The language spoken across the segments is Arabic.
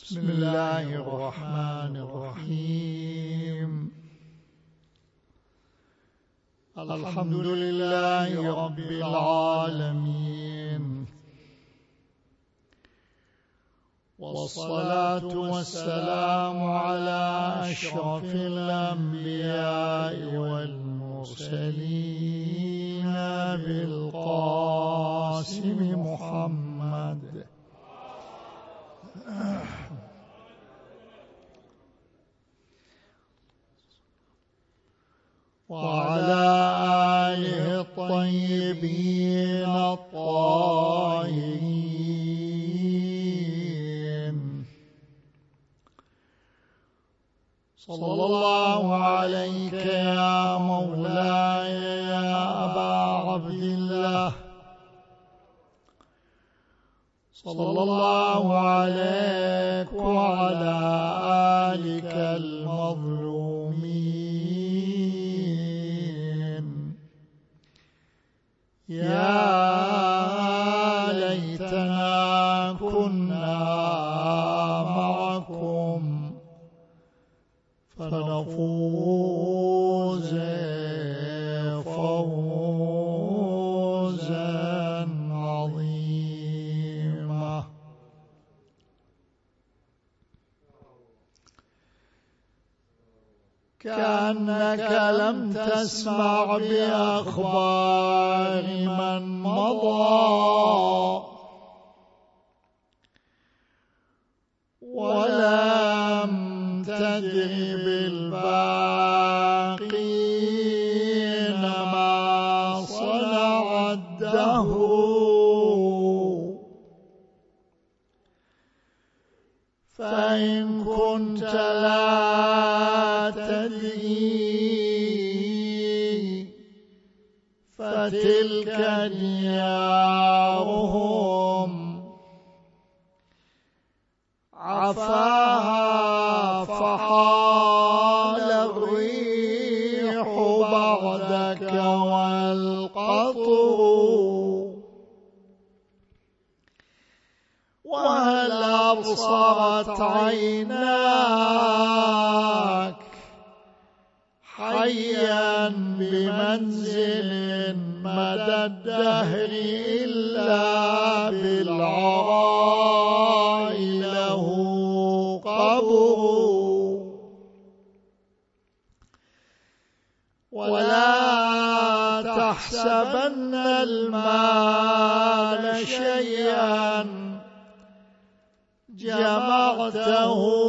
بسم الله الرحمن الرحيم. الحمد لله رب العالمين، والصلاة والسلام على أشرف الأنبياء والمرسلين بالقاسم محمد وعلى آله الطيبين الطاهرين. صلى الله عليك يا مولاي يا أبا عبد الله، صلى الله عليك وعلى آلك المظلومين. يا ليتنا كنا معكم فنفوز فوزا عظيما. كأنك لم تسمع بأخبار من مضى، ولم تدر بالباقين ما صنع الدهر. فإن كنت لا تدري فتلك ديارهم عفاها فحال الريح بعدك والقطر. وهل أبصرت عيناك حيا بمنزل مدى الدهر إلا بالعراء له قبر؟ ولا تحسبن المال شيئا جمعته،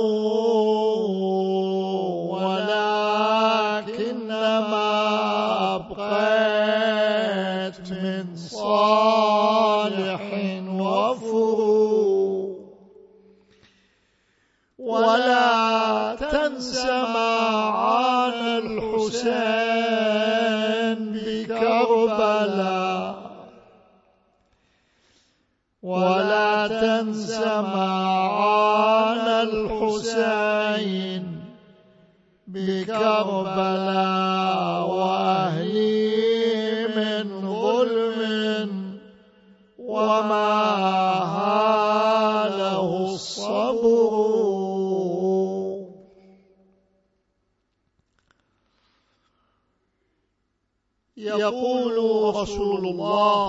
ولكنما أبقيت من صالح وفروع. ولا تنس معان الحسين بكربلاء، ولا تنس معان الحسين بكربلاء وأهلي من ظلم وما هاله الصبر. يقول رسول الله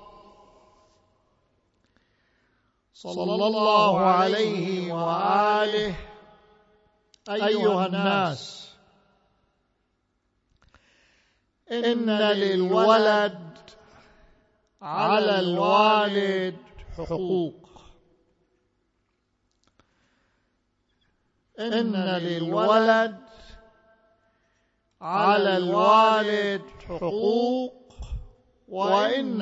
صلى الله عليه وآله: أيها الناس، إن للولد على الوالد حقوق. إن للولد على الوالد حقوق، وإن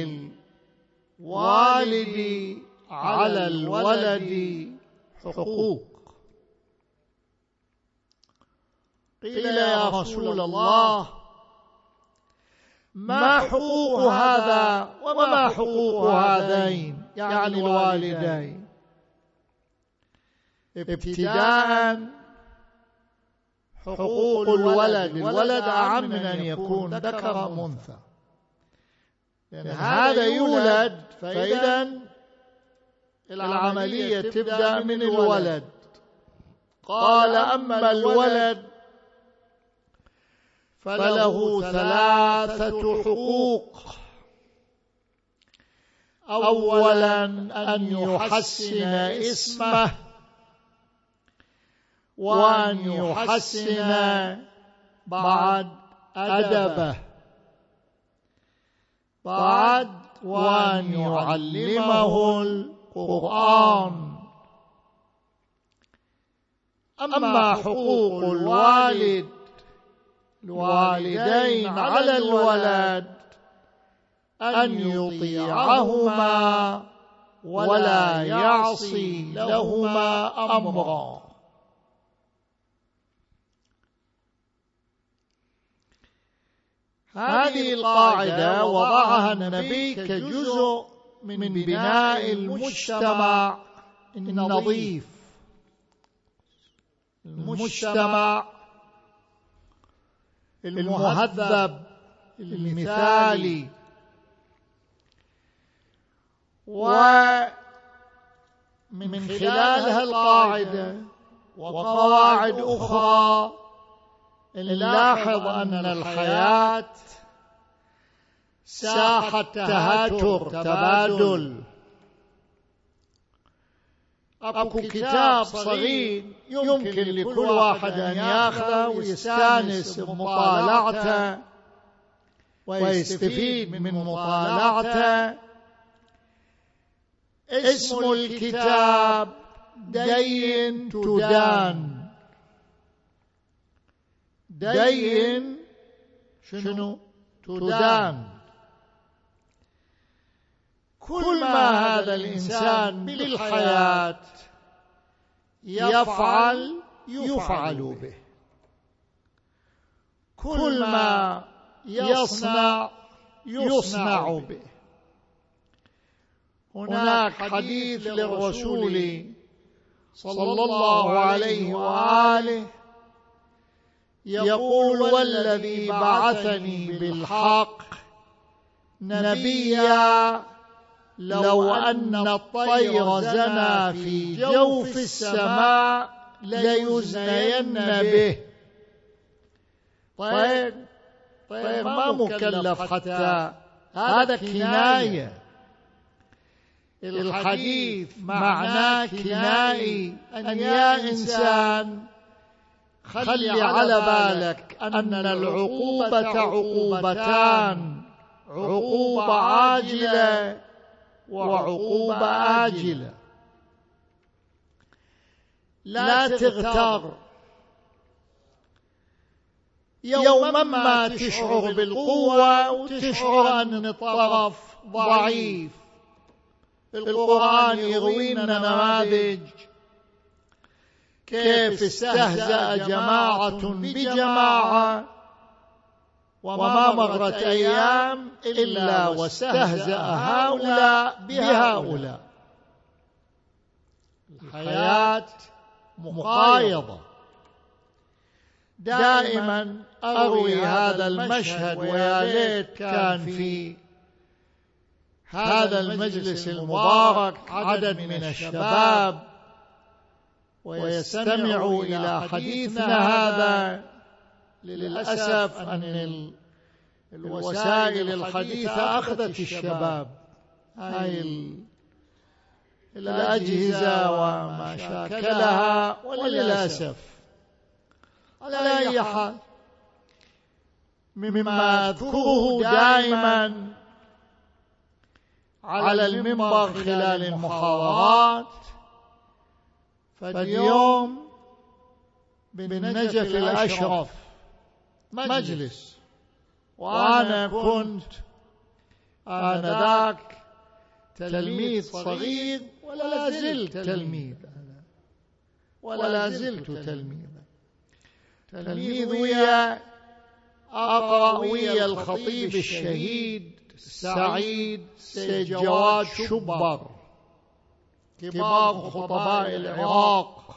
للوالد على الولد حقوق. قيل يا رسول الله: ما حقوق هذا وما حقوق هذين، يعني الوالدين؟ ابتداء حقوق الولد أعم من أن يكون ذكر أم أنثى، لأن هذا يولد، فإذا العملية تبدأ من الولد. قال: أما الولد فله 3 حقوق. أولا أن يحسن اسمه، وأن يحسن بعد أدبه، وأن يعلمه القرآن. أما حقوق الوالدين على الولد أن يطيعهما ولا يعصي لهما أمرا. هذه القاعدة وضعها النبي كجزء من بناء المجتمع النظيف، المجتمع المهذب المثالي. ومن خلالها القاعدة وقواعد أخرى نلاحظ أن الحياة ساحة تهاتر، تبادل. أكو كتاب صغير يمكن لكل واحد أن يأخذه ويستانس بمطالعته ويستفيد من مطالعته. اسم الكتاب دين تدان. دين شنو؟ تدان. كل ما هذا الإنسان بالحياة يفعل يفعل به، كل ما يصنع يصنع به. هناك حديث للرسول صلى الله عليه وآله يقول: والذي بعثني بالحق نبيا لو أن الطير زنى في جوف السماء ليزنين به. طير ما مكلف حتى، هذا كناية. الحديث معناه كنائي، أن يا إنسان خلي على بالك أن العقوبة عقوبتان: عقوبة عاجلة وعقوبة آجلة. لا تغتر. يوما ما تشعر بالقوة وتشعر أن الطرف ضعيف. القرآن يروينا نماذج كيف استهزأ جماعة بجماعة، وما مرت أيام إلا واستهزأ هؤلاء بهؤلاء. الحياة مقايضة. دائما أروي هذا المشهد، ويا ليت كان في هذا المجلس المبارك عدد من الشباب ويستمعوا إلى حديثنا هذا. للأسف أن الوسائل الحديثة أخذت الشباب، هاي الأجهزة وما شاكلها، وللأسف. على أي حال، مما أذكره دائما على المنبر خلال المحاضرات، فاليوم بالنجف الأشرف مجلس، وأنا كنت آنذاك تلميذ صغير ولا زلت تلميذا، ولا زلت تلميذ ويا أقرأ ويا الخطيب الشهيد السعيد سيد جواد شبر، كبار خطباء العراق.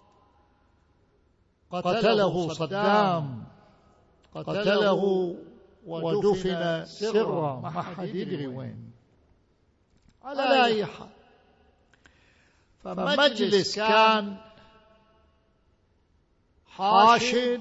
قتله صدام، قتله ودفن سرا، ما حد يدري وين. على أي حال، فمجلس كان حاشد،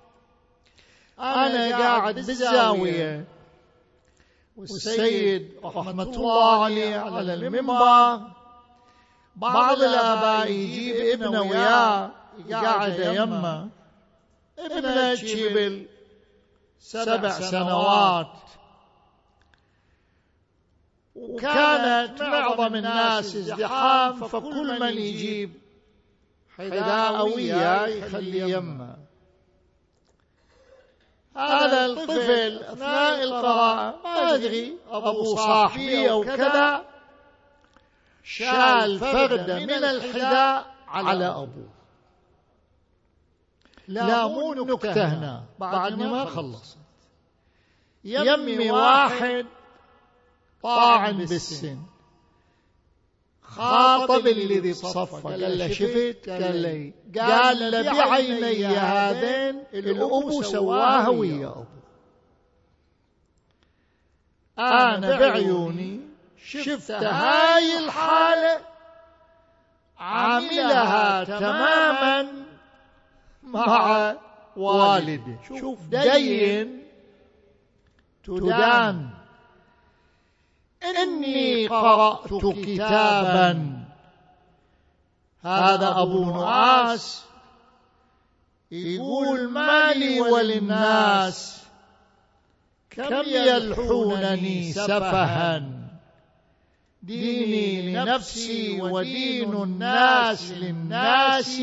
أنا قاعد بالزاوية والسيد رحمة الله عليه على المنبر، بعض الآباء يجيب ابنه وياه قاعد يمه، ابنه يجيب 7 سنوات، وكانت معظم الناس ازدحام، فكل من يجيب حذاء وياه يخلي يمه. هذا الطفل أثناء القراءة ما أدري أبو صاحبي أو كذا شال فردة من الحذاء على أبوه. لا مو النكتة هنا بعد ما خلصت، يمي واحد طاعن بالسن، خاطب الذي بصفه قال له شفت؟ قال له بعيني هذين الأبو سواها ويا أبو، أنا بعيوني شفت هاي الحالة عاملها تماما مع والده. شوف دين تدان. إني قرأت كتابا، هذا أبو نعاس يقول مالي وللناس كم يلحونني سفها، ديني لنفسي ودين الناس للناس.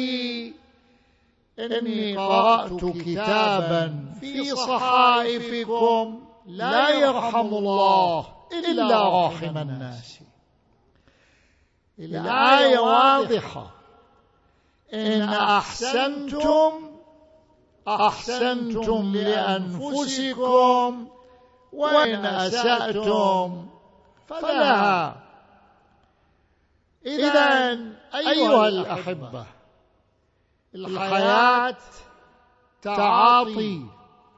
إني قرأت كتابا في صحائفكم لا يرحم الله إلا راحم الناس. الآية واضحة، إن أحسنتم لأنفسكم وإن أسأتم فلها. إذن أيها الأحبة، الحياة تعاطي.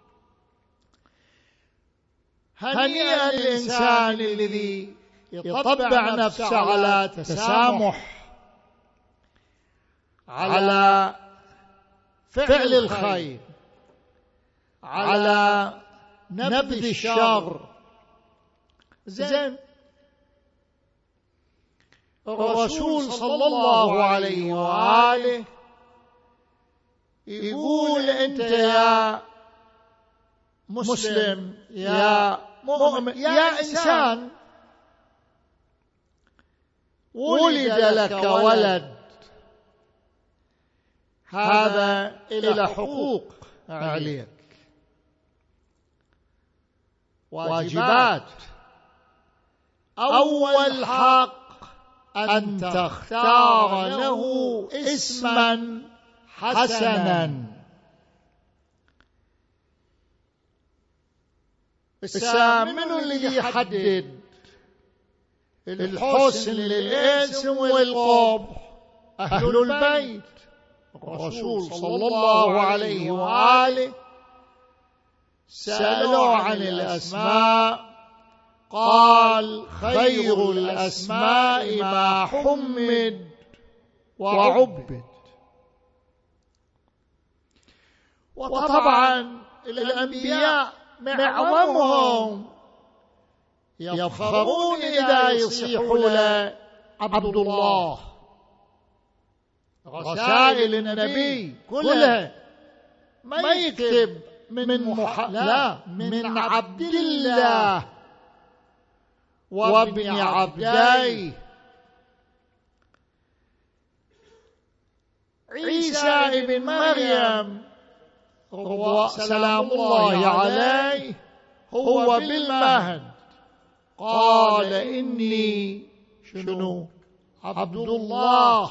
هنيئا الإنسان الذي يطبع نفسه على تسامح، على فعل الخير، على نبذ الشر. زين، الرسول صلى الله عليه وآله يقول أنت يا مسلم، يا مؤمن، يا إنسان، ولد لك ولد، هذا إلى حقوق عليك، واجبات. أول حق أن تختار له اسما حسنا. من الذي يحدد الحسن للاسم والقبح؟ أهل البيت. الرسول صلى الله عليه وآله سألوا عن الأسماء، قال خير الأسماء ما حمد وعبد. وطبعا الأنبياء معظمهم يفخرون إذا يصيحوا له عبد الله. رسائل النبي كلها ما يكتب لا، من عبد الله وابن عبديه. عيسى ابن مريم سلام الله عليه هو بالمهد قال إني عبد الله.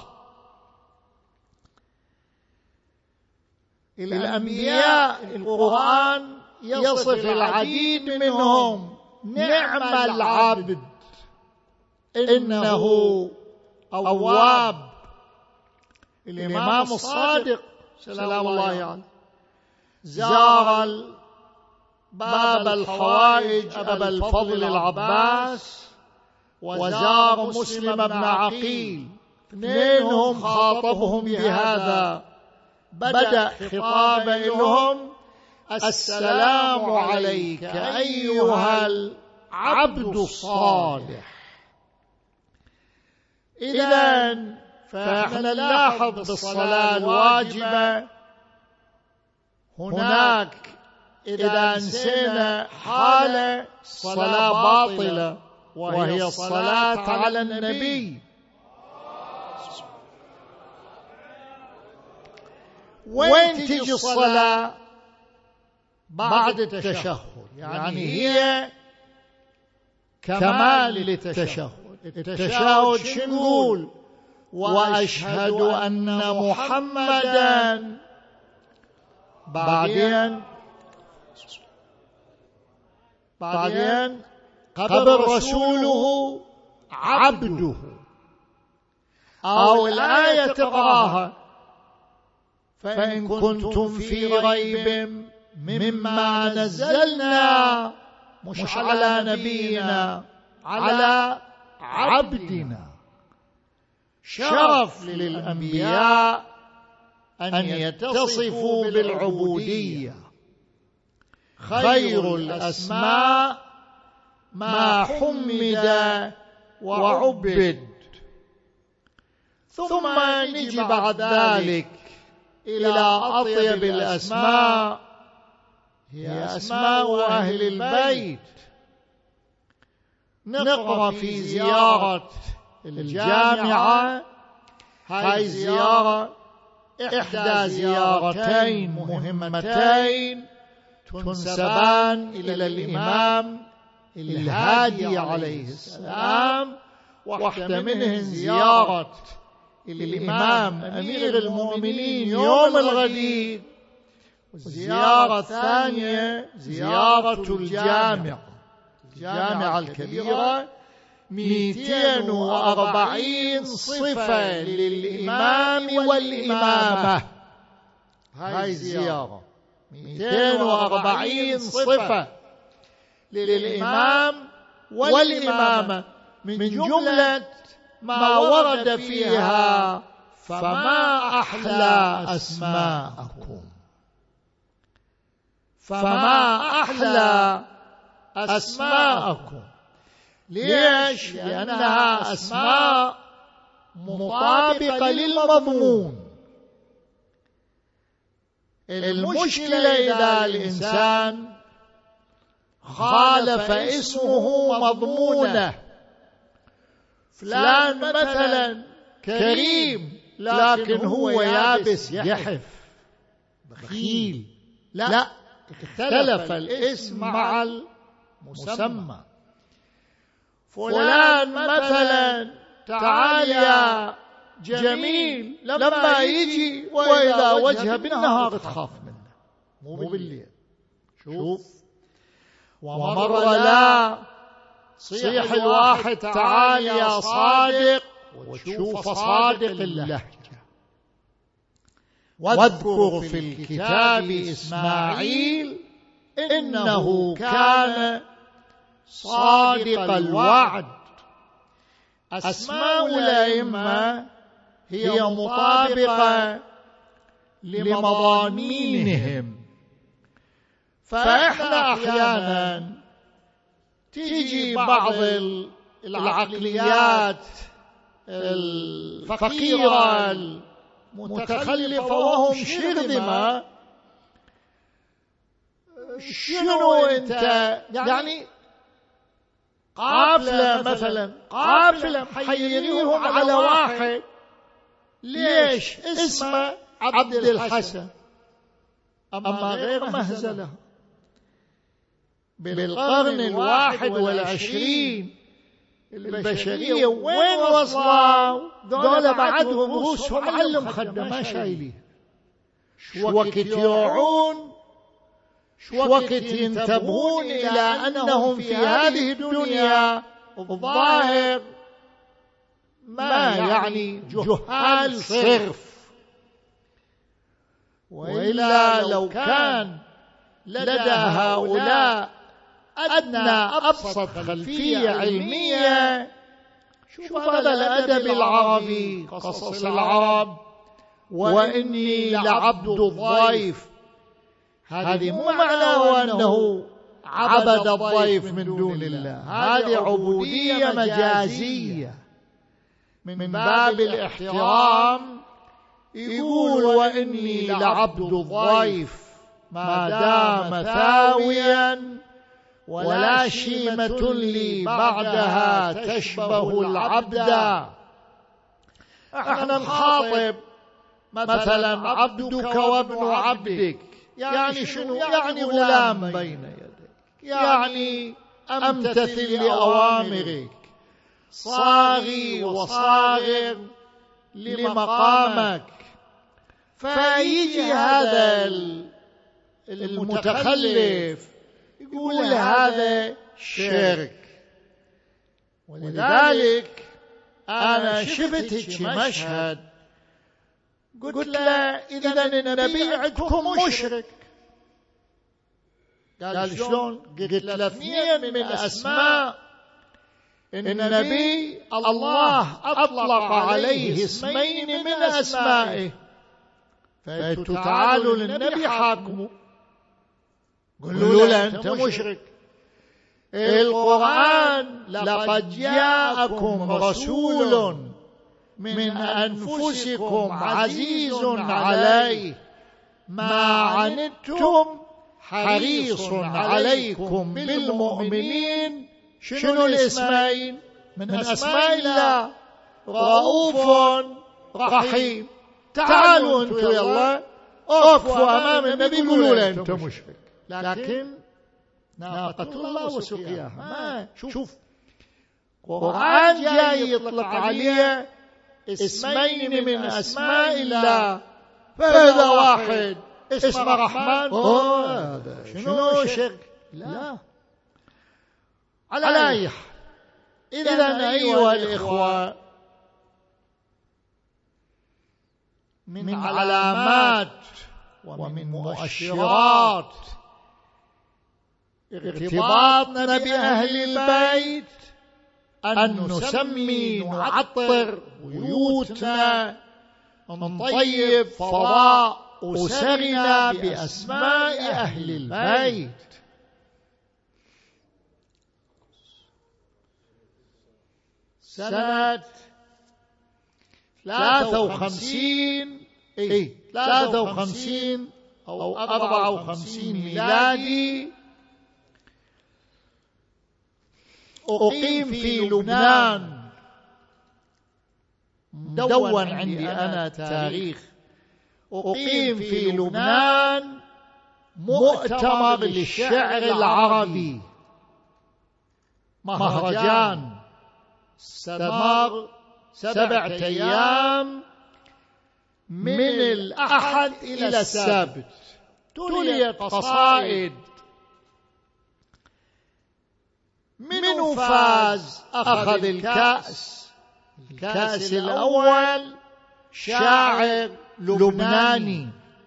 الأنبياء القرآن يصف العديد منهم نعم العبد إنه أواب. الإمام الصادق سلام الله عليه زار باب الحوائج أبا الفضل العباس، وزار مسلم بن عقيل اثنينهم خاطبهم بهذا، بدأ خطابا لهم: السلام عليك أيها العبد الصالح. إذن فإحنا نلاحظ بالصلاة الواجبة هناك إذا نسينا حالة صلاة باطلة، وهي الصلاة على النبي. وين تجي الصلاة؟ بعد التشهد، يعني هي كمال للتشهد. التشهد شو نقول؟ وأشهد أن محمدا، بعدين قبل رسوله عبده. أو الآية تقراها: فإن كنتم في ريب مما نزلنا، مش على نبينا، على عبدنا. شرف للأنبياء أن يتصفوا بالعبودية. خير الأسماء ما حمد وعبد. ثم نجي بعد ذلك إلى أطيب الأسماء، هي أسماء أهل البيت. نقرأ في زيارة الجامعة، هاي زيارة إحدى زيارتين مهمتين تنسبان إلى الإمام الهادي عليه السلام. واحدة منهن زيارة الإمام أمير المؤمنين يوم الغدير، والزيارة الثانية زيارة الجامعة الكبيرة. 240 صفة للإمام والإمامة. هاي زيارة 240 صفة للإمام والإمامة، من جملة ما ورد فيها: فما أحلى أسماءكم. فما أحلى أسماءكم. ليش؟ لأنها أسماء مطابقة للمضمون. المشكلة إذا الإنسان خالف اسمه مضمونه. فلان مثلا كريم لكن هو يابس يحف بخيل، لا، اختلف الاسم مع المسمى. فلان مثلا تعال يا جميل، لما يجي وإذا وجهه بالنهار تخاف منه، مو بالليل. شوف، ومرة لا صيح الواحد تعال يا صادق، وتشوف صادق اللهجة. واذكر في الكتاب إسماعيل إنه كان صادق الوعد. أسماء الأئمة هي مطابقة لمضامينهم. فإحنا أحيانا تيجي بعض العقليات الفقيرة المتخلفة وهم شرذمة. شنو أنت يعني قافلة مثلا، قافلة محيريهم على واحد، ليش اسمه عبد الحسن، أما غير مهزلة. بالقرن 21 البشرية وين وصلوا؟ دولة بعدهم رؤوسهم علم خدة ما شايلين. شو وقت يوعون، شو وقت ينتبهون إلى أنهم في هذه الدنيا الظاهر ما يعني جهال صرف. وإلا لو كان لدى هؤلاء أدنى أبسط خلفية علمية، شوف هذا الأدب العربي، قصص العرب، وإني لعبد الضيف، هذه مو معناه أنه عبد الضيف من دون الله، هذه عبودية مجازية من باب الاحترام. يقول وإني لعبد الضيف ما دام ثاويا ولا شيمة لي بعدها تشبه العبد. احنا نخاطب مثلا عبدك وابن عبدك، يعني شنو؟ يعني غلام بين يديك، يعني أمتثل لأوامرك، صاغي وصاغر لمقامك. فيجي هذا المتخلف يقول هذا شرك. ولذلك أنا شفت هيك مشهد، قلت له إذا النبي عندكم مشرك. قال شلون؟ قلت له اثنين من أسماء النبي الله أطلق عليه اسمين من أسمائه، فأنتوا تعالوا للنبي حاكموا، قولوا له أنت مشرك. القرآن لقد جاءكم رسول من أنفسكم عزيز عليه ما عنتم حريص عليكم بالمؤمنين. شنو الاسمين من أسماء الله؟ رؤوف رحيم. تعالوا أنتم يلا أقفوا أمام النبي قولوا له أنت مشرك. لكن ناقة الله وسقياها ما شوف، قرآن جاي يطلق عليه اسمين من أسماء الله، فإذا واحد اسمه رحمن شنو شرك؟ لا. على أي حال، إذن أيها الإخوة، من علامات ومن مؤشرات ارتباطنا بأهل البيت أن نسمي نعطر بيوتنا، نطيب فضاء أسرنا بأسماء أهل البيت. سنة 53 أو 54 ميلادي أقيم في لبنان. مدون عندي أنا تاريخ. أقيم في لبنان مؤتمر للشعر العربي، مهرجان استمر 7 أيام من الأحد إلى السبت. تليت قصائد. من فاز أخذ الكأس الأول شاعر لبناني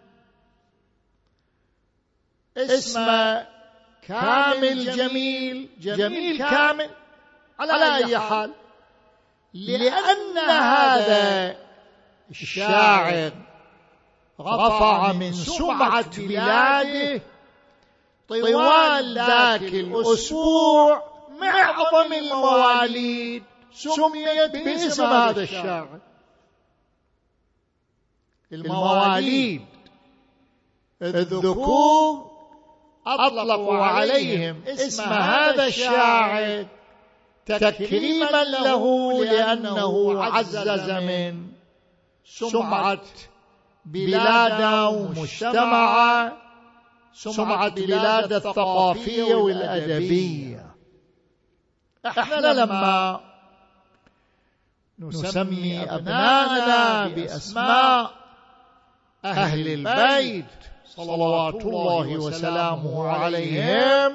اسمه كامل جميل كامل. على أي حال، لأن هذا الشاعر رفع من سمعة بلاده طوال ذاك الأسبوع معظم المواليد سميت باسم هذا الشاعر. المواليد الذكور أطلقوا عليهم اسم هذا الشاعر تكريما له، لأنه عزز من سمعة بلاده ومجتمعه، سمعة بلاده الثقافية والأدبية. احنا لما نسمي أبنائنا بأسماء أهل البيت صلوات الله وسلامه عليهم،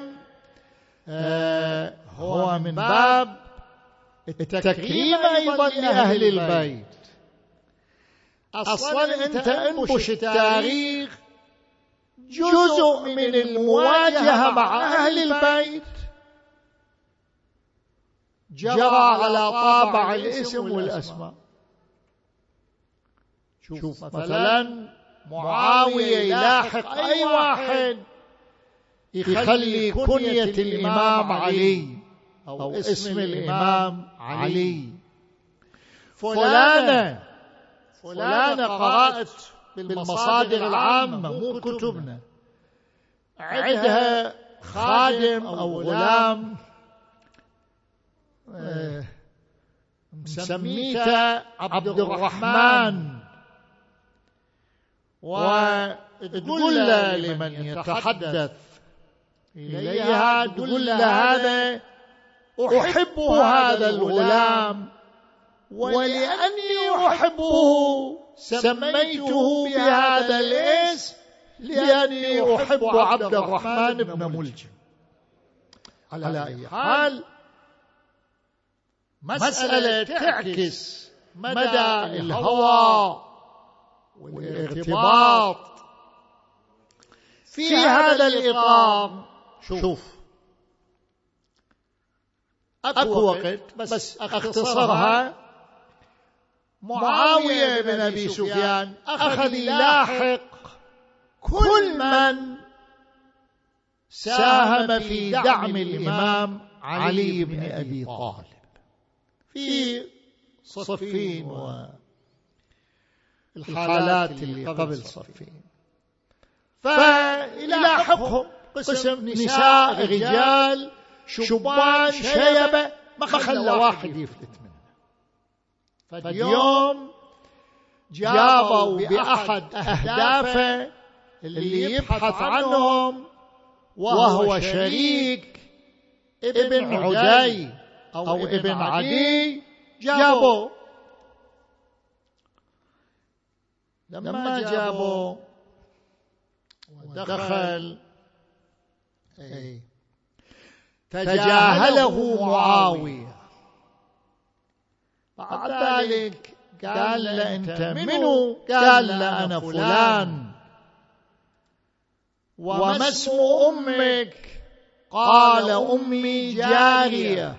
هو من باب التكريم أيضا لأهل البيت. أصلا أنت انبش التاريخ جزء من المواجهة مع أهل البيت، جرى على طابع الاسم والأسماء. شوف مثلا معاوية يلاحق أي واحد يخلي كنية الإمام علي أو اسم الإمام علي. فلانة قرأت بالمصادر العامة مو كتبنا، عندها خادم أو غلام مسميته عبد الرحمن، وتقول له لمن يتحدث إليها، تقول له هذا أحب هذا الغلام، ولأني أحبه سميته بهذا الاسم، لأني أحب عبد الرحمن بن ملجم. على أي حال مسألة تعكس مدى الهوى والارتباط. في هذا الإطار شوف أكو وقت بس أختصرها. معاوية بن أبي سفيان أخذ يلاحق كل من ساهم في دعم الإمام علي بن أبي طالب في صفين والحالات اللي قبل صفين، فيلاحقهم قسم نساء رجال شبان شيبة، ما خلى واحد يفلت منه. فاليوم جابوا بأحد أهدافه اللي يبحث عنهم، وهو شريك ابن عدي أو ابن عدي، جابوا. لما جابوا ودخل تجاهله معاوية، بعد ذلك قال له أنت منو؟ قال له أنا فلان. وما اسم أمك؟ قال أمي جارية.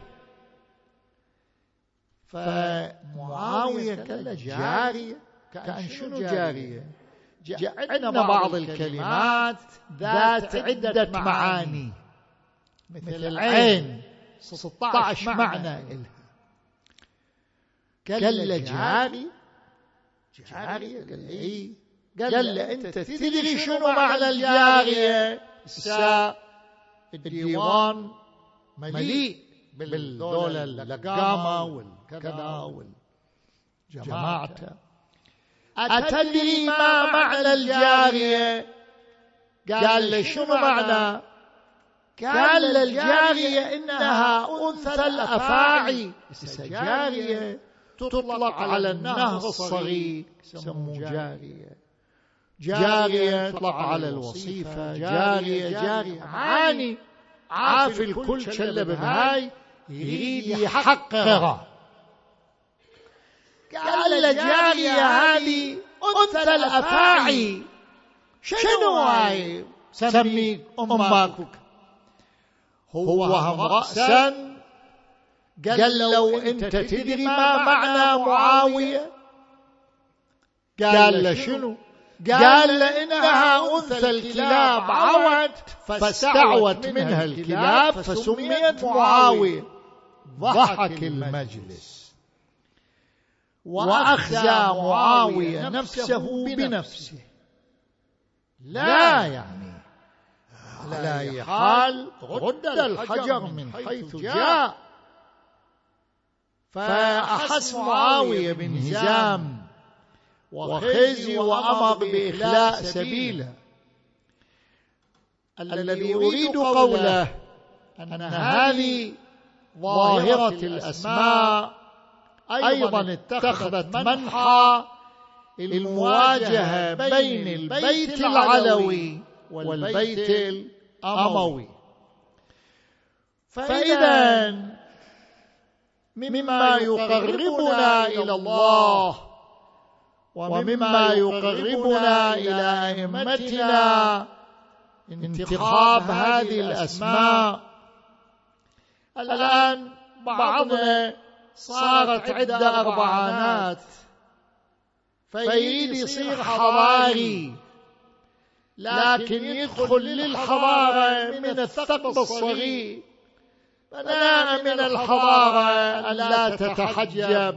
فمعاوية قال له جارية؟ كأن شنو جارية؟ عندنا بعض الكلمات ذات عدة معاني، مثل العين 16 معنى إلها. قال له جاري؟ جارية؟ قال إيه. قال له أنت تدري شنو معنى الجارية؟ الديوان مليء بالذول اللقامة والكذا والجماعة. أتدري ما معنى الجارية؟ قال له شنو معنى؟ قال له الجارية إنها أنثى الأفاعي. جارية تطلق على النهر الصغير يسموه جارية، جارية تطلق على الوصيفة، جارية معاني. عاف الكل شلب هاي يريد يحقره. قال له جارية هذه أنثى الأفاعي. شنو هاي؟ سمي أمك. هو هم رأسا قال لو أنت تدري ما معنى معاوية؟ قال له شنو؟ قال له إنها أنثى الكلاب عوت فاستعوت منها الكلاب فسميت معاوية. ضحك المجلس وأخزى معاوية نفسه بنفسه. لا يعني على أي حال رد الحجر من حيث جاء. فأحس معاوية بانهزام وخزي وأمر بإخلاء سبيله. الذي أريد قوله أن هذه ظاهرة الأسماء أيضا اتخذت منحى المواجهة بين البيت العلوي والبيت الأموي. فإذا مما يقربنا إلى الله ومما يقربنا إلى أئمتنا انتخاب هذه الأسماء. الآن بعضنا صارت عدة أربعانات فيريد يصير حضاري، لكن يدخل للحضارة من الثقب الصغير. فنام من الحضارة أن لا تتحجب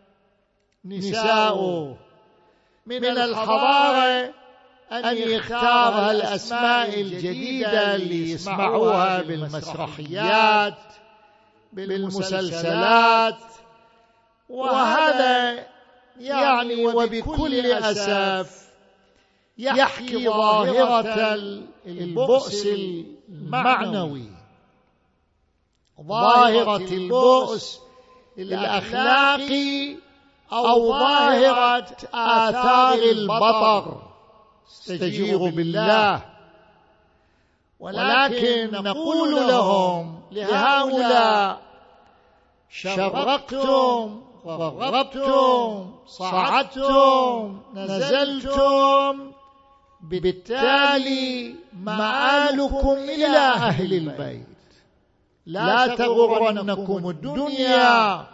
نساؤه، من الحضارة أن يختار الأسماء الجديدة اللي يسمعوها بالمسرحيات بالمسلسلات. وهذا يعني وبكل أسف يحكي ظاهرة البؤس المعنوي، ظاهرة البؤس الأخلاقي، أو ظاهرة آثار البطر. استجيروا بالله. ولكن نقول لهم لهؤلاء: شرقتم، غربتم، صعدتم، نزلتم، بالتالي مآلكم إلى أهل البيت. لا تغرنكم الدنيا.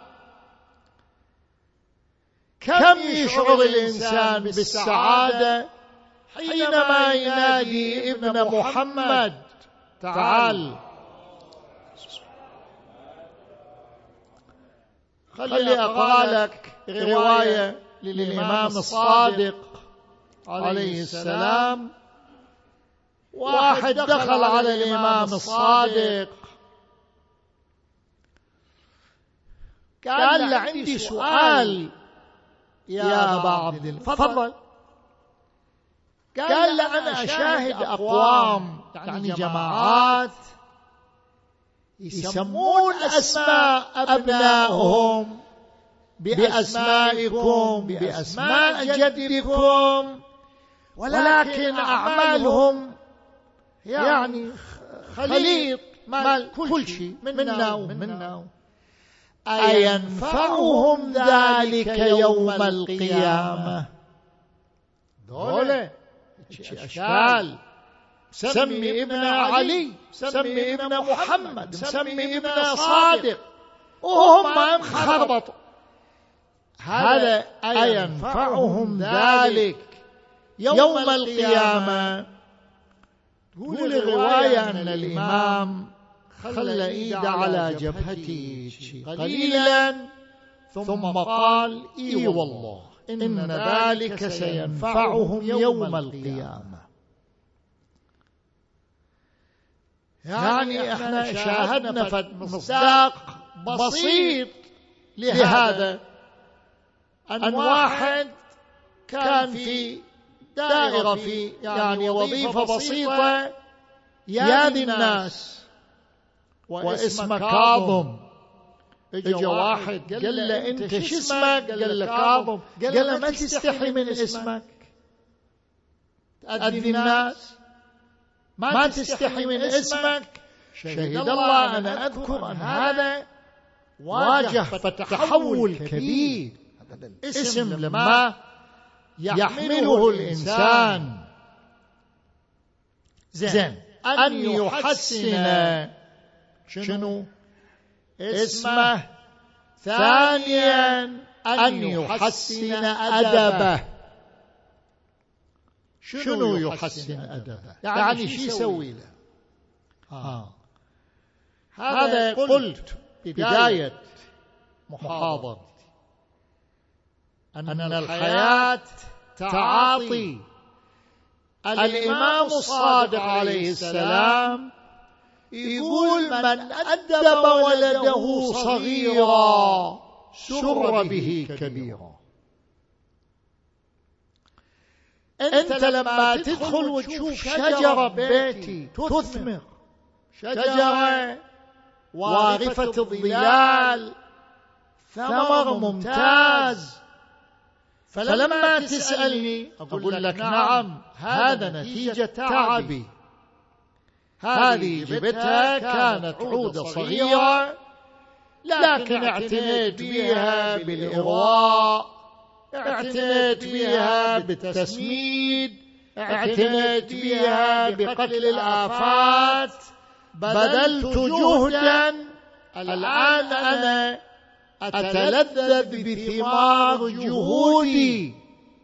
كم يشعر الإنسان بالسعادة حينما ينادي ابن محمد: تعال. خلي أقرأ لك رواية للإمام الصادق عليه السلام. واحد دخل على الإمام الصادق قال له: عندي سؤال يا أبا عبد الله. تفضل. قال له: أنا أشاهد أقوام يعني جماعات يسمون أسماء أبنائهم بأسمائكم، بأسماء جدكم، ولكن أعمالهم يعني خليط مال كل شيء منا ومنا. أينفعهم ذلك يوم القيامة؟ دولة أشكال. سمي ابن علي، سمي ابن محمد، سمي ابن صادق، وهم خربطوا. هذا أينفعهم ذلك يوم القيامة؟ تقول الرواية أن الإمام خلى إيده على جبهته قليلا ثم قال: إي والله إن ذلك سينفعهم يوم القيامة. يعني احنا شاهدنا مصداق بسيط لهذا، أن واحد كان في دائرة، في يعني وظيفة بسيطة يادي الناس، واسمه كاظم. اجا واحد قال له: انت شو اسمك؟ قال له: كاظم. قال له: ما تستحي من اسمك؟ تأذي الناس، ما تستحي من اسمك؟ شهد الله أنا أذكر أن هذا واجه تحول كبير. هذا الاسم لما يحمله الإنسان زين أن يحسن شنو اسمه، ثانيا أن يحسن أدبه. شنو يحسن أدبه؟ يعني شو يسوي له؟ هذا قلت بداية محاضرتي أن الحياة تعاطي. الإمام الصادق عليه السلام يقول: من أدب ولده صغيرا سر به كبيرا. أنت لما تدخل وتشوف شجرة ببيتي تثمر، شجرة وارفة الظلال، ثمر ممتاز، فلما تسألني أقول لك: نعم، هذا نتيجة تعبي. هذه جبتها كانت عودة صغيرة، لكن اعتنيت بها بالإرواء، اعتنيت بها بالتسميد، اعتنيت بها بقتل الآفات، بذلت جهدا الآن أنا أتلذذ بثمار جهودي.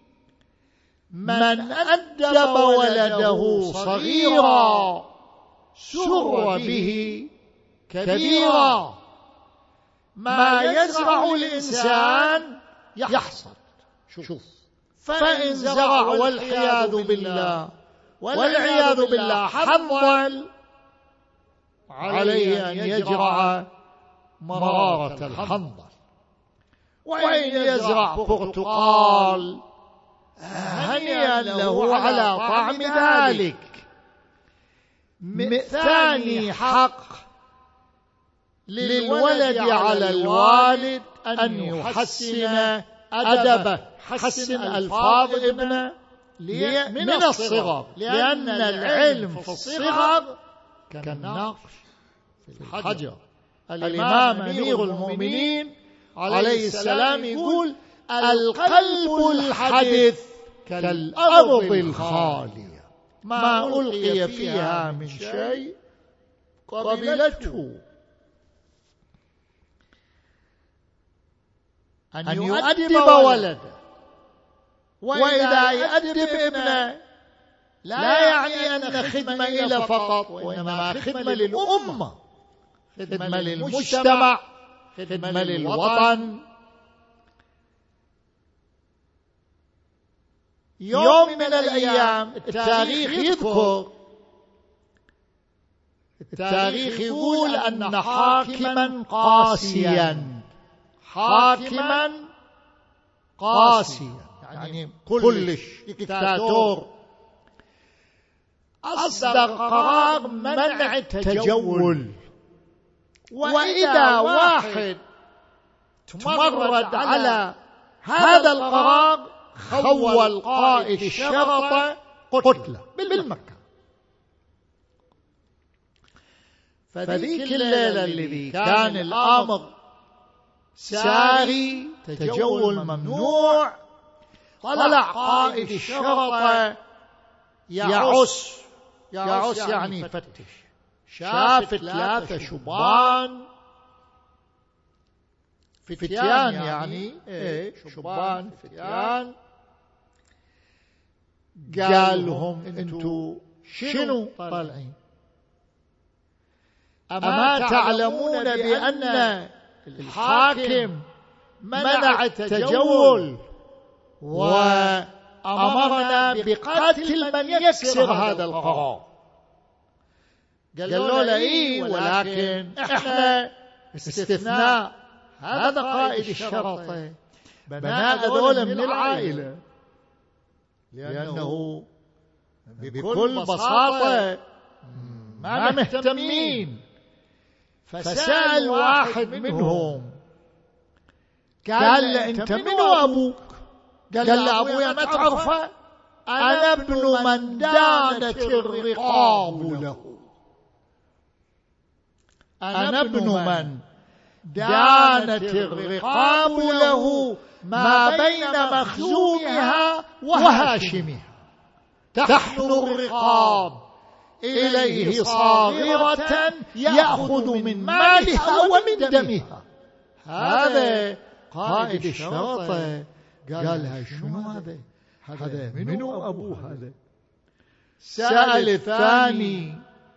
من أدب ولده صغيرا سر به كبيرا. ما يزرع الإنسان يحصد. شوف، فإن زرع والعياذ بالله حنظل، عليه أن يجرع مرارة الحنظل. وإن يزرع برتقال هنيئا له على طعم ذلك. ثاني حق للولد على الوالد أن يحسن أدبه، حسن ألفاظ ابنه من الصغر، لأن العلم في الصغر كالنقش في الحجر. الإمام أمير المؤمنين عليه السلام يقول: القلب الحدث كالأرض الخالية، ما ألقي فيها من شيء قبلته. أن يؤدب ولده، وإذا يؤدب ابنه لا يعني أن خدمة إلى فقط، وإنما خدمة للأمة، خدمة للمجتمع، خدمة للوطن. يوم من الأيام التاريخ يذكر، التاريخ يقول أن حاكما قاسيا يعني كلش دكتاتور أصدر قرار منع التجول. وإذا واحد تمرد على هذا القرار خول قائد الشرطة قتله بالمكان. فذيك الليلة الذي كان الأمر ساري، تجول ممنوع، طلع قائد الشرطة يعس يعني يفتش. شاف 3 شبان، فتيان يعني شبان فتيان. قال لهم: انتوا شنو طالعين؟ أما تعلمون بأن الحاكم منع التجول وأمرنا بقتل من يكسر هذا القرار؟ قالوا له: إيه، ولكن إحنا استثناء، هذا قائد الشرطة، بناء ذولا من العائلة، لأنه بكل بساطة ما مهتمين. فسأل واحد منهم قال له: أنت منو أبوك؟ قال له: أبويا ما تعرفه، أنا ابن من دانت الرقاب له. أنا ابن من دانت الرقاب له ما بين مخزومها وهاشمها، تحن الرقاب إليه صاغرة يأخذ من مالها ومن دمها. هذا قائد الشرطة. قالها: شنو هذا منو أبوه هذا؟ سأل الثاني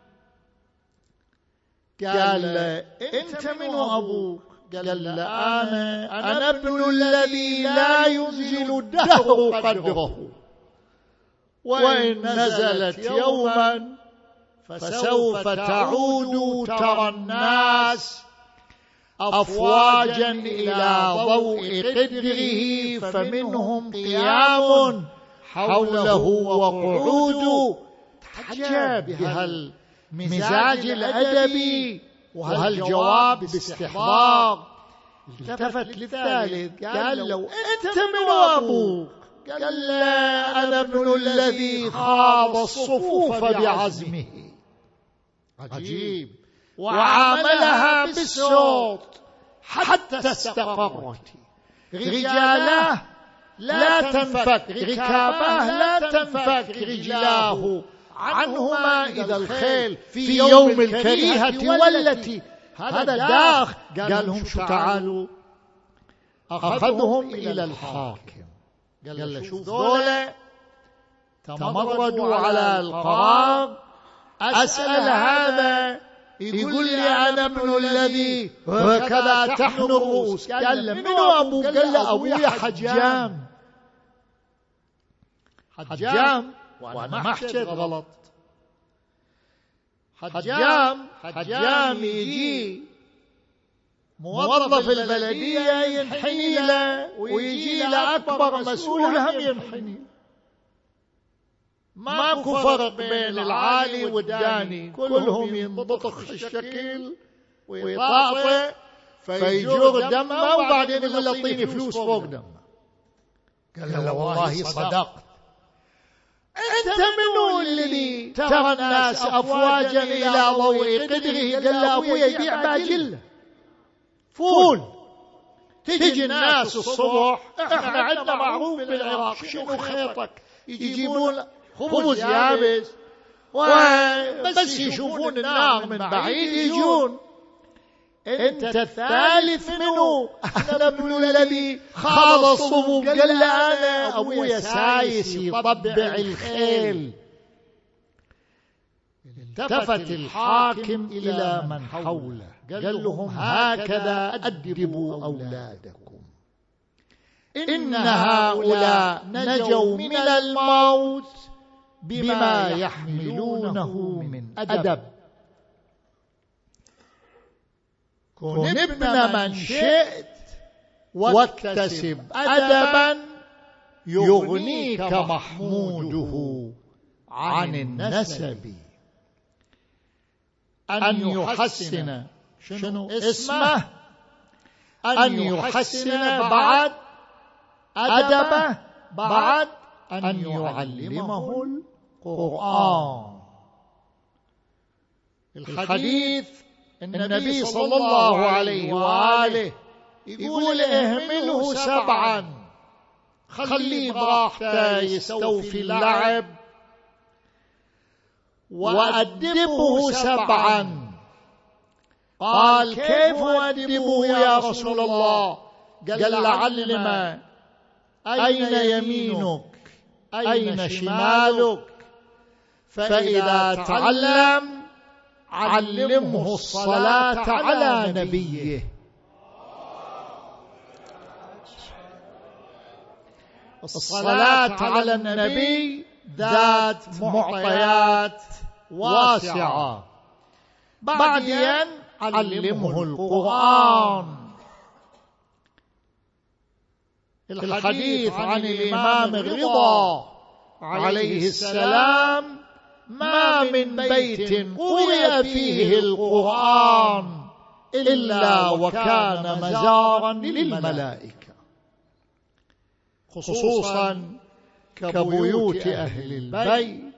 قال له: أنت منو أبوك؟ قال له: أنا ابن الذي لا ينزل الدهر قدره، وإن نزلت يوما فسوف تعود ترى الناس أفواجا إلى ضوء قدره، فمنهم قيام حوله وقعود. تعجب بهالمزاج الأدبي وهالجواب باستحضار. التفت للثالث قال له: أنت من أبوك؟ قال له: أنا ابن الذي خاض الصفوف بعزمه. عجيب. وعاملها بالصوت حتى استقرت. رجاله لا تنفك، ركابه لا تنفك رجلاه عنهما إذا الخيل في يوم الكريهة والتي هذا داخ. قال لهم شو تعالوا، أخذهم إلى الحاكم، قال له شوف ذولا تمردوا على القرار، أسأل هذا يقول لي أنا ابن الذي وكذا تحن الرؤوس. قال له منو أبو؟ قال له أبويا حجام. حجام، وأنا ما حكيت غلط. حجام يجي موظف البلدية ينحني له، ويجي له أكبر مسؤول هم ينحني. ماكو فرق بين العالي والداني، كلهم ينطخ الشكل ويطاطئ فيجر دمه، وبعدين يقول له اعطيني فلوس فوق دمه. قال له والله صدقت، أنت منو الذي ترى الناس أفواجا إلى ضوء قدره؟ قال له أبويا يبيع باجلة فول، تجي الناس الصبح، احنا عندنا معروف بالعراق شنو خيطك، يجيبون خبز يابس وبس يشوفون النار من بعيد يجون. انت الثالث منو؟ انا ابن الذي خاض الصبوب. قال له انا ابويا سايس يطبع الخيل. التفت الحاكم الى من حوله قال لهم هكذا أدبوا أولادكم، إن هؤلاء نجوا من الموت بما يحملونه من أدب. كن ابن من شئت واكتسب أدبا يغنيك محموده عن النسب. أن يحسن شنو اسمه، أن يحسن بعد أدبه، بعد أن يعلمه القرآن. الحديث النبي صلى الله عليه وآله يقول اهمله 7، خليه براحته يستوفي اللعب، وأدبه 7. قال كيف أدبه يا رسول الله؟ قال علم أين يمينك أين شمالك، فإذا تعلم علمه الصلاة على نبيه. الصلاة على النبي ذات معطيات واسعة. بعدين علمه القرآن. الحديث عن الإمام الرضا عليه السلام ما من بيت قرئ فيه القرآن إلا وكان مزارا للملائكة، خصوصا كبيوت أهل البيت.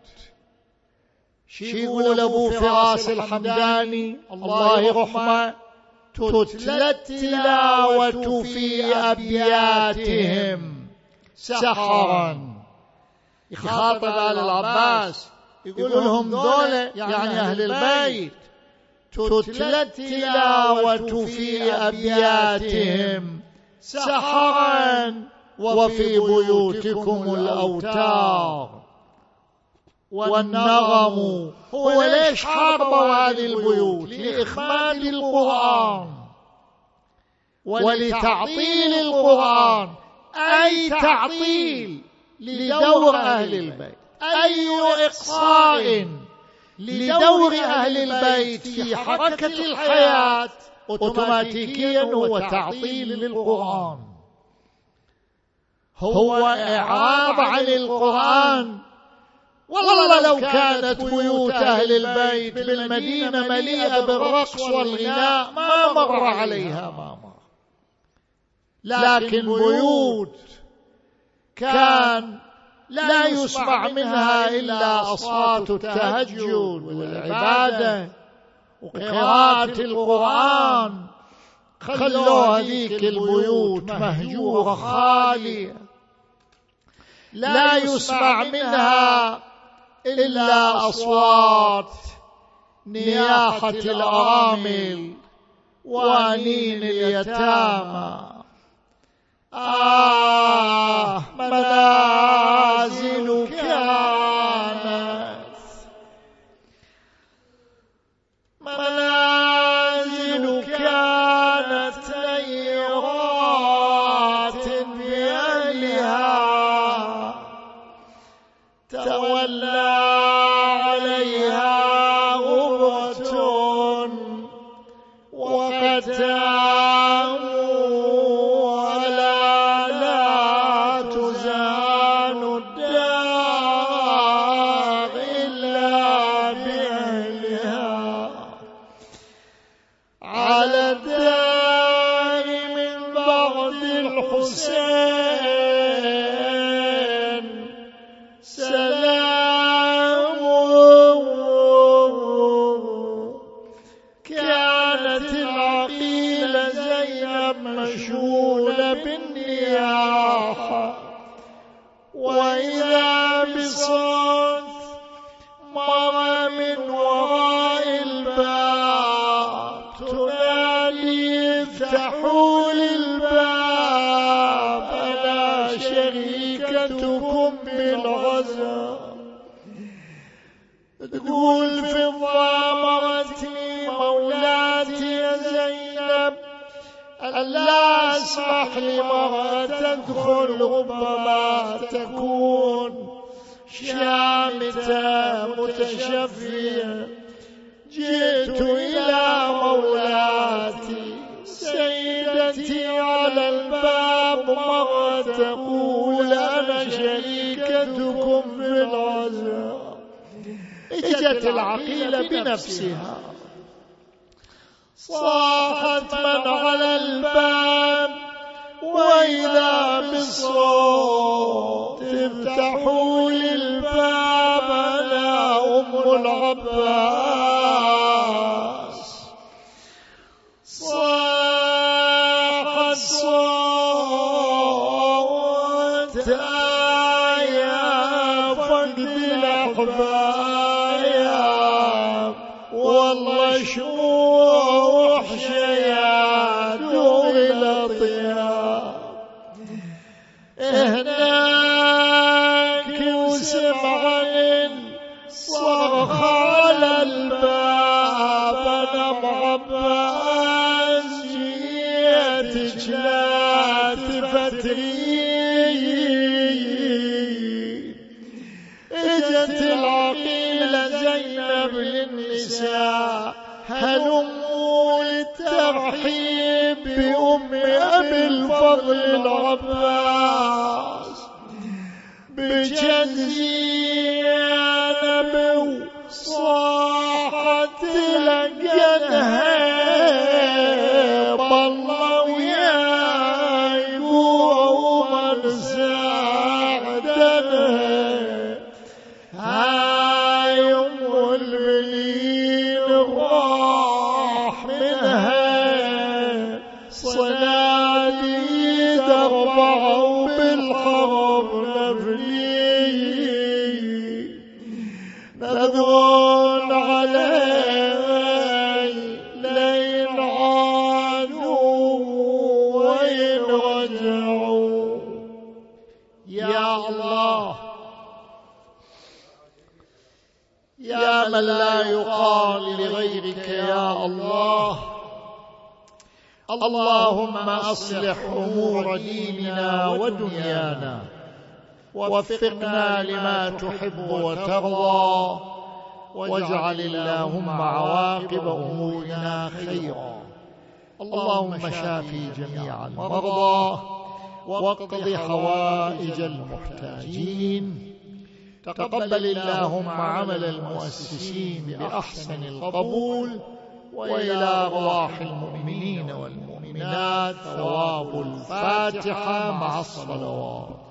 يقول أبو فراس الحمداني الله يرحمه تتلى التلاوة في أبياتهم سحرا. يخاطب آل العباس يقول لهم ذولا يعني أهل البيت، تتلى التلاوة في أبياتهم سحرا وفي بيوتكم الأوتار والنغم. هو ليش حاربوا هذه البيوت؟ لإخماد القرآن ولتعطيل القرآن، أي تعطيل لدور أهل البيت، أي إقصاء لدور أهل البيت في حركة الحياة أوتوماتيكيا هو تعطيل للقرآن، هو إعراض عن القرآن. والله لو كانت بيوت أهل البيت بالمدينة مليئة بالرقص والغناء ما مر عليها ما مر، لكن بيوت كان لا يسمع منها إلا أصوات التهجد والعبادة وقراءة القرآن، خلوا هذيك البيوت مهجورة خالية لا يسمع منها إلا أصوات نياحة الأرامل وأنين اليتامى. منازل كانت نيرات بأهلها، تولى عليها غبرة وقتام، ولا لا تزال الدار إلا بأهلها. على الدار من بعد الحسين سلام، كانت العقيلة زينب مشغولة بالنياحة، وإذا بصوت مر من وراء الباب تنادي افتحوا لي الباب أنا شريكتكم بالغزا. تقول في ضامرتني مولاتي يا زينب ألا أسمح لمرأة تدخل، ربما تكون شامتة متشفية. جئت إلى مولاتي سيدتي على الباب مرة تقول أنا شريكتكم في العزاء. اجت العقيلة بنفسها صاحت من على الباب، وإذا بالصوت افتحوا لي الباب أنا أم العباس. صاحت صوت يا فقد الأحباب، والله شموع وحشيات إلى طياب. هناك وسمعن صرخ على الباب أنا معباس جيتك لا تفترين. اجت العقيلة زينب للنساء هلموا للترحيب بأم أبي الفضل العباس بجزينب صاحت لقنها بالله وياي ومن ساعدنا. هاي أم البنين راح منها صناديد 4 وبالحرب نبلي نذرون علي لين عادوا وين رجعوا. يا الله يا من لا يقال لغيرك يا الله. اللهم أصلح أمور ديننا ودنيانا، وفقنا لما تحب وترضى، واجعل اللهم عواقب أمورنا خيرا. اللهم شافي جميع المرضى، واقض حوائج المحتاجين. تقبل اللهم عمل المؤسسين بأحسن القبول، وإلى أرواح المؤمنين والمؤمنات ثواب الفاتحة مع الصلوات.